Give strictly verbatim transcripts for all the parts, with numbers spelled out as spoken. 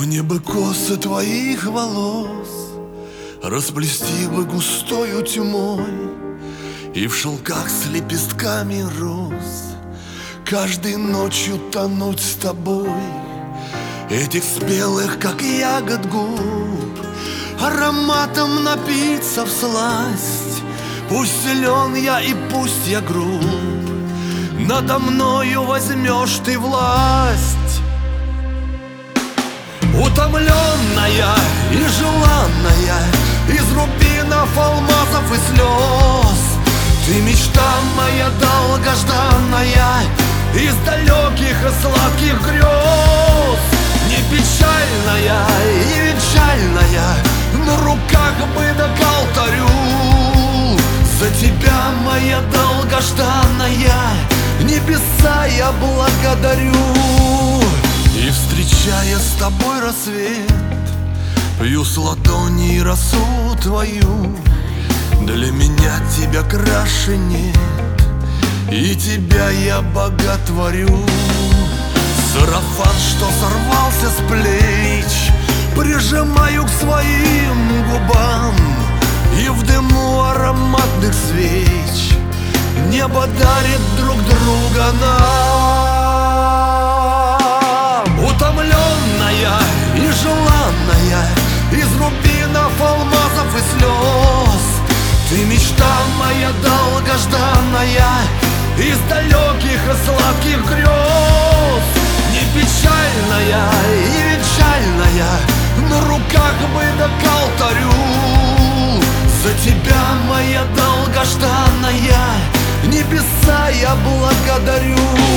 Мне бы косы твоих волос расплести бы густою тьмой, и в шелках с лепестками роз каждой ночью тонуть с тобой. Этих спелых, как ягод, губ ароматом напиться всласть. Пусть силен я и пусть я груб, надо мною возьмешь ты власть. Утомленная и желанная, из рубинов, алмазов и слез, ты мечта моя долгожданная, из далеких и сладких грез. Не печальная и венчальная, на руках бы да к алтарю. За тебя, моя долгожданная, небеса я благодарю. И встречая с тобой рассвет, пью с ладони росу твою. Для меня тебя краше нет, и тебя я боготворю. Сарафан, что сорвался с плеч, прижимаю к своим губам, и в дыму ароматных свеч небо дарит друг друга нам. Утомленная и желанная, из рубинов, алмазов и слез, ты мечта моя долгожданная, из далеких и сладких грез. Не печальная и венчальная, на руках бы да к алтарю. За тебя, моя долгожданная, небеса я благодарю.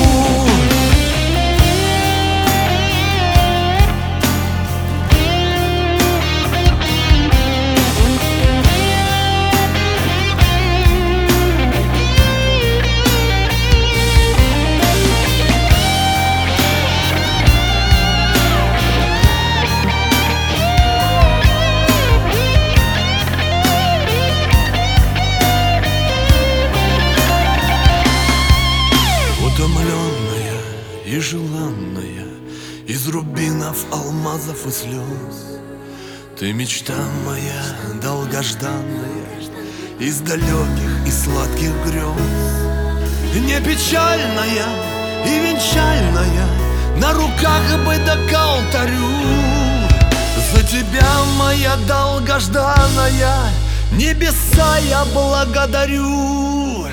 Утомленная и желанная, из рубинов, алмазов и слез, ты мечта моя долгожданная, из далеких и сладких грез. Не печальная и венчальная, на руках бы да к алтарю. За тебя, моя долгожданная, небеса я благодарю.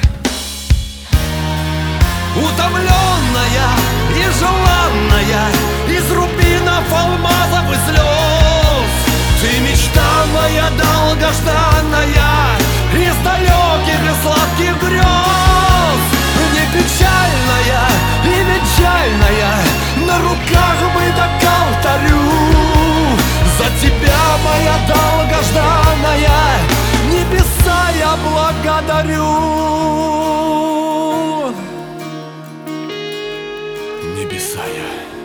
Утомленная и желанная, из рубинов, алмазов и слез, ты мечта моя долгожданная, из далеких и сладких грез. Не печальная и венчальная, на руках бы да к алтарю. За тебя, моя долгожданная, небеса я благодарю. Небеса я